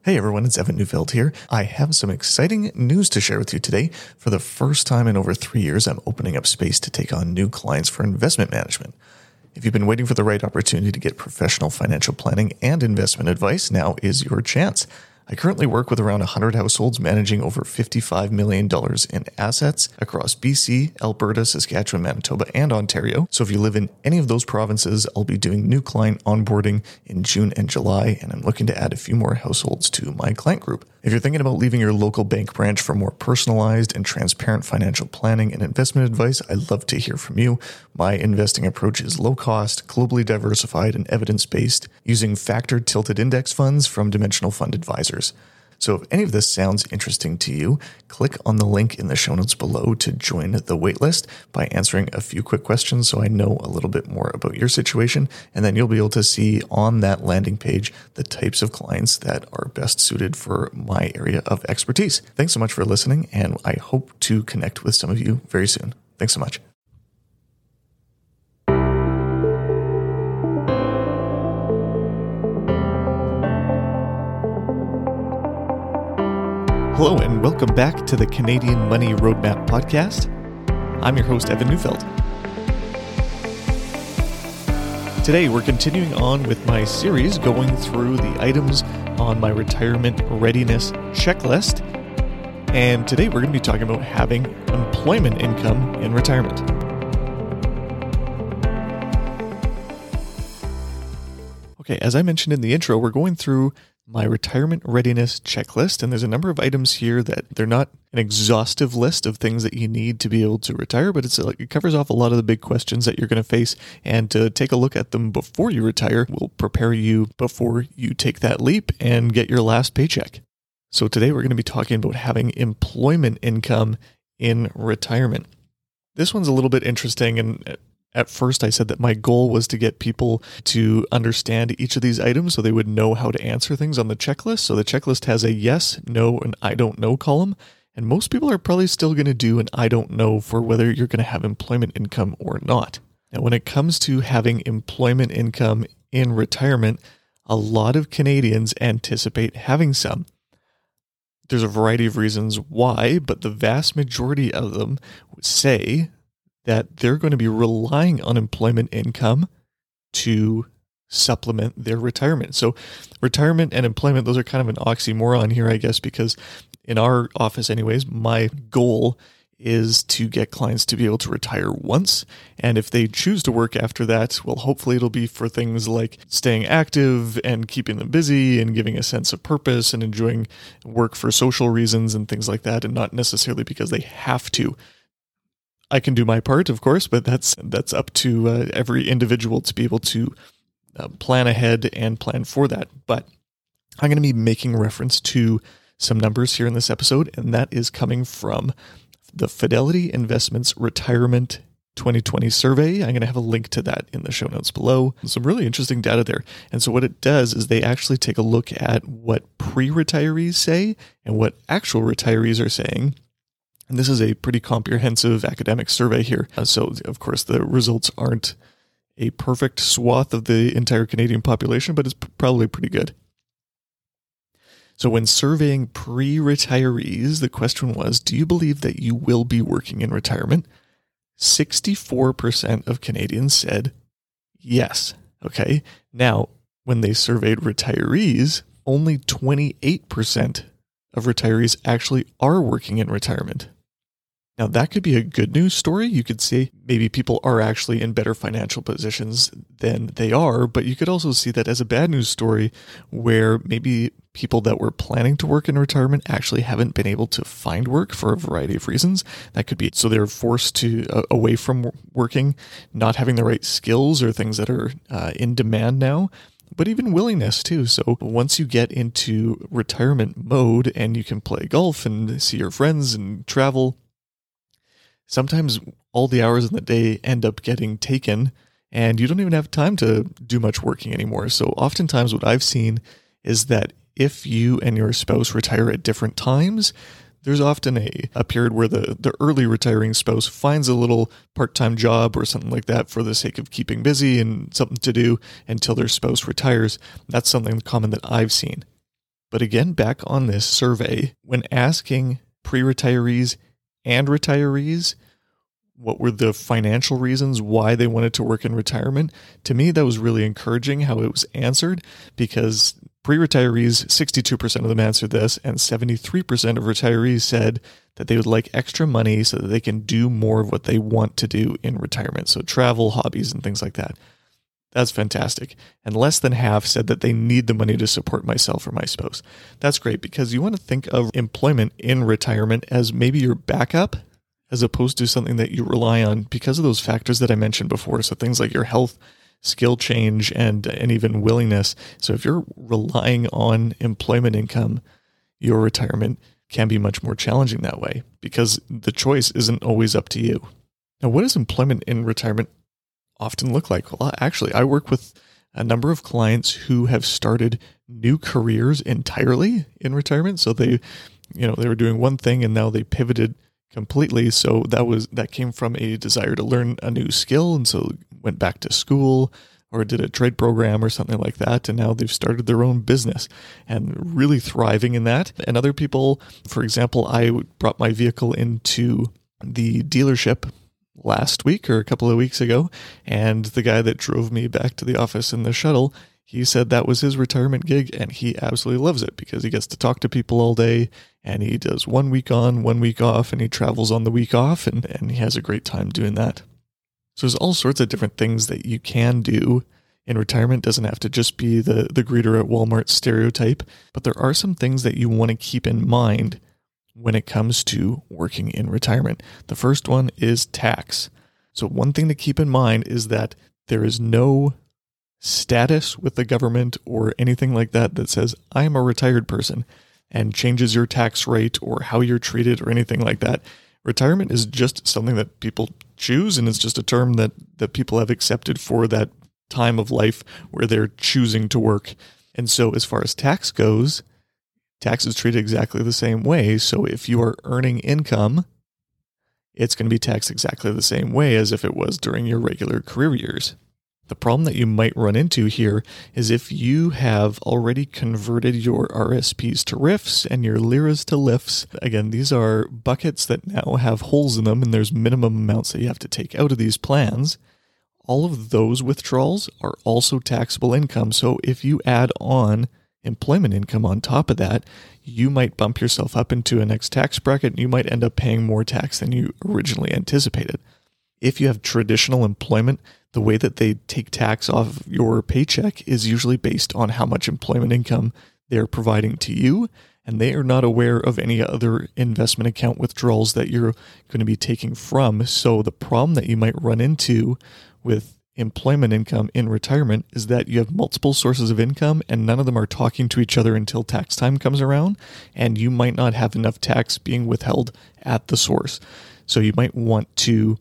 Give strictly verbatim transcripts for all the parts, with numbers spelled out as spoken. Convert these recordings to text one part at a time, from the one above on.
Hey everyone, it's Evan Neufeld here. I have some exciting news to share with you today. For the first time in over three years, I'm opening up space to take on new clients for investment management. If you've been waiting for the right opportunity to get professional financial planning and investment advice, now is your chance. I currently work with around one hundred households managing over fifty-five million dollars in assets across B C, Alberta, Saskatchewan, Manitoba, and Ontario. So if you live in any of those provinces, I'll be doing new client onboarding in June and July, and I'm looking to add a few more households to my client group. If you're thinking about leaving your local bank branch for more personalized and transparent financial planning and investment advice, I'd love to hear from you. My investing approach is low cost, globally diversified, and evidence-based, using factored tilted index funds from Dimensional Fund Advisors. So if any of this sounds interesting to you, click on the link in the show notes below to join the waitlist by answering a few quick questions so I know a little bit more about your situation, and then you'll be able to see on that landing page the types of clients that are best suited for my area of expertise. Thanks so much for listening, and I hope to connect with some of you very soon. Thanks so much. Hello and welcome back to the Canadian Money Roadmap Podcast. I'm your host, Evan Neufeld. Today, we're continuing on with my series going through the items on my retirement readiness checklist. And today, we're going to be talking about having employment income in retirement. Okay, as I mentioned in the intro, we're going through my retirement readiness checklist, and there's a number of items here that they're not an exhaustive list of things that you need to be able to retire, but it's like it covers off a lot of the big questions that you're going to face, and to take a look at them before you retire will prepare you before you take that leap and get your last paycheck. So today we're going to be talking about having employment income in retirement. This one's a little bit interesting, and at first I said that my goal was to get people to understand each of these items so they would know how to answer things on the checklist. So the checklist has a yes, no, and I don't know column. And most people are probably still going to do an I don't know for whether you're going to have employment income or not. Now, when it comes to having employment income in retirement, a lot of Canadians anticipate having some. There's a variety of reasons why, but the vast majority of them say that they're going to be relying on employment income to supplement their retirement. So retirement and employment, those are kind of an oxymoron here, I guess, because in our office anyways, my goal is to get clients to be able to retire once. And if they choose to work after that, well, hopefully it'll be for things like staying active and keeping them busy and giving a sense of purpose and enjoying work for social reasons and things like that, and not necessarily because they have to. I can do my part, of course, but that's that's up to uh, every individual to be able to uh, plan ahead and plan for that. But I'm going to be making reference to some numbers here in this episode, and that is coming from the Fidelity Investments Retirement twenty twenty survey. I'm going to have a link to that in the show notes below. Some really interesting data there. And so what it does is they actually take a look at what pre-retirees say and what actual retirees are saying. And this is a pretty comprehensive academic survey here. Uh, so, of course, the results aren't a perfect swath of the entire Canadian population, but it's p- probably pretty good. So when surveying pre-retirees, the question was, do you believe that you will be working in retirement? sixty-four percent of Canadians said yes. Okay. Now, when they surveyed retirees, only twenty-eight percent of retirees actually are working in retirement. Now, that could be a good news story. You could say maybe people are actually in better financial positions than they are, but you could also see that as a bad news story where maybe people that were planning to work in retirement actually haven't been able to find work for a variety of reasons. That could be so they're forced to uh, away from working, not having the right skills or things that are uh, in demand now, but even willingness too. So once you get into retirement mode and you can play golf and see your friends and travel, sometimes all the hours in the day end up getting taken and you don't even have time to do much working anymore. So oftentimes what I've seen is that if you and your spouse retire at different times, there's often a, a period where the, the early retiring spouse finds a little part-time job or something like that for the sake of keeping busy and something to do until their spouse retires. That's something common that I've seen. But again, back on this survey, when asking pre-retirees and retirees what were the financial reasons why they wanted to work in retirement, to me, that was really encouraging how it was answered, because pre-retirees, sixty-two percent of them answered this, and seventy-three percent of retirees said that they would like extra money so that they can do more of what they want to do in retirement. So travel, hobbies, and things like that. That's fantastic. And less than half said that they need the money to support myself or my spouse. That's great, because you want to think of employment in retirement as maybe your backup, as opposed to something that you rely on because of those factors that I mentioned before. So things like your health, skill change, and, and even willingness. So if you're relying on employment income, your retirement can be much more challenging that way, because the choice isn't always up to you. Now, what does employment in retirement often look like? Well, actually, I work with a number of clients who have started new careers entirely in retirement. So they, you know, they were doing one thing and now they pivoted completely. So that was, that came from a desire to learn a new skill. And so went back to school or did a trade program or something like that. And now they've started their own business and really thriving in that. And other people, for example, I brought my vehicle into the dealership last week or a couple of weeks ago. And the guy that drove me back to the office in the shuttle, he said that was his retirement gig, and he absolutely loves it because he gets to talk to people all day, and he does one week on, one week off, and he travels on the week off, and, and he has a great time doing that. So there's all sorts of different things that you can do in retirement. It doesn't have to just be the, the greeter at Walmart stereotype, but there are some things that you want to keep in mind when it comes to working in retirement. The first one is tax. So one thing to keep in mind is that there is no status with the government or anything like that that says, I am a retired person, and changes your tax rate or how you're treated or anything like that. Retirement is just something that people choose, and it's just a term that, that people have accepted for that time of life where they're choosing to work. And so as far as tax goes, tax is treated exactly the same way. So if you are earning income, it's going to be taxed exactly the same way as if it was during your regular career years. The problem that you might run into here is if you have already converted your R S Ps to R I Fs and your liras to L I Fs. Again, these are buckets that now have holes in them, and there's minimum amounts that you have to take out of these plans. All of those withdrawals are also taxable income. So if you add on employment income on top of that, you might bump yourself up into a next tax bracket, and you might end up paying more tax than you originally anticipated. If you have traditional employment, the way that they take tax off your paycheck is usually based on how much employment income they're providing to you, and they are not aware of any other investment account withdrawals that you're going to be taking from. So the problem that you might run into with employment income in retirement is that you have multiple sources of income and none of them are talking to each other until tax time comes around, and you might not have enough tax being withheld at the source. So you might want to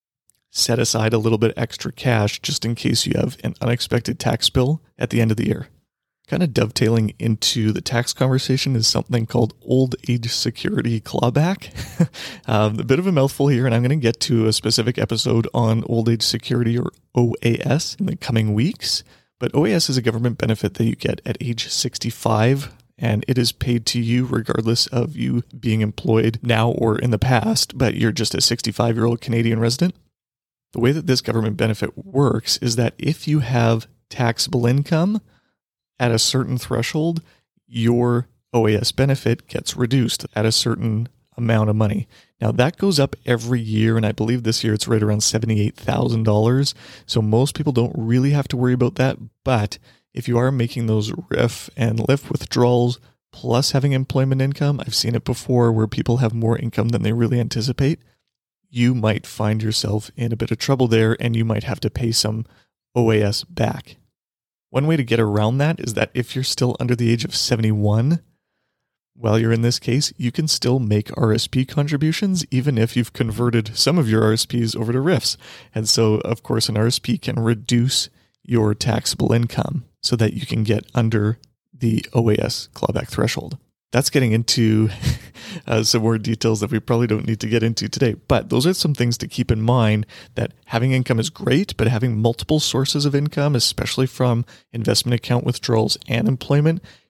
set aside a little bit extra cash just in case you have an unexpected tax bill at the end of the year. Kind of dovetailing into the tax conversation is something called Old Age Security Clawback. um, a bit of a mouthful here, and I'm going to get to a specific episode on Old Age Security, or O A S, in the coming weeks. But O A S is a government benefit that you get at age sixty-five, and it is paid to you regardless of you being employed now or in the past, but you're just a sixty-five-year-old Canadian resident. The way that this government benefit works is that if you have taxable income at a certain threshold, your O A S benefit gets reduced at a certain amount of money. Now that goes up every year, and I believe this year it's right around seventy-eight thousand dollars. So most people don't really have to worry about that. But if you are making those R I F and L I F withdrawals plus having employment income, I've seen it before where people have more income than they really anticipate, you might find yourself in a bit of trouble there, and you might have to pay some O A S back. One way to get around that is that if you're still under the age of seventy-one, while you're in this case, you can still make R S P contributions, even if you've converted some of your R S Ps over to R I Fs. And so, of course, an R S P can reduce your taxable income so that you can get under the O A S clawback threshold. That's getting into uh, some more details that we probably don't need to get into today. But those are some things to keep in mind, that having income is great, but having multiple sources of income, especially from investment account withdrawals and employment,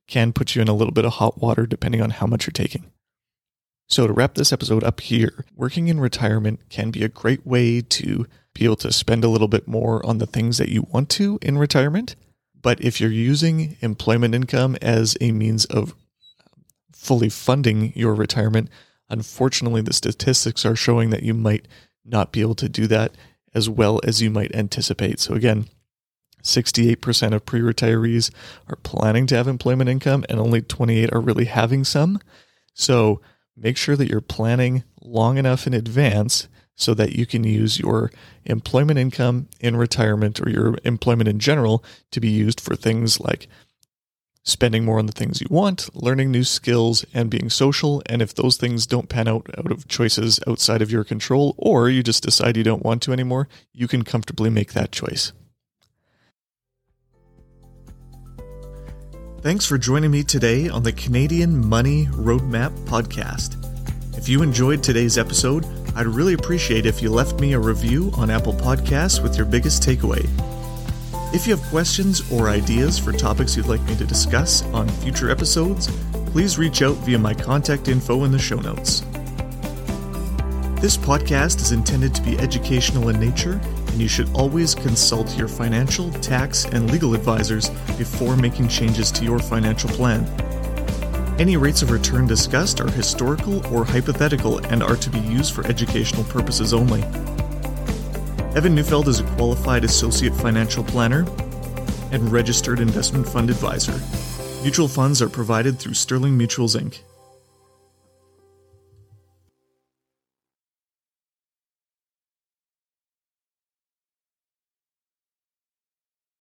can put you in a little bit of hot water depending on how much you're taking. So to wrap this episode up here, working in retirement can be a great way to be able to spend a little bit more on the things that you want to in retirement. But if you're using employment income as a means of fully funding your retirement, unfortunately, the statistics are showing that you might not be able to do that as well as you might anticipate. So again, sixty-eight percent of pre-retirees are planning to have employment income and only twenty-eight are really having some. So make sure that you're planning long enough in advance so that you can use your employment income in retirement or your employment in general to be used for things like spending more on the things you want, learning new skills, and being social. And if those things don't pan out out of choices outside of your control, or you just decide you don't want to anymore, you can comfortably make that choice. Thanks for joining me today on the Canadian Money Roadmap podcast. If you enjoyed today's episode, I'd really appreciate if you left me a review on Apple Podcasts with your biggest takeaway. If you have questions or ideas for topics you'd like me to discuss on future episodes, please reach out via my contact info in the show notes. This podcast is intended to be educational in nature, and you should always consult your financial, tax, and legal advisors before making changes to your financial plan. Any rates of return discussed are historical or hypothetical and are to be used for educational purposes only. Evan Neufeld is a qualified associate financial planner and registered investment fund advisor. Mutual funds are provided through Sterling Mutuals, Incorporated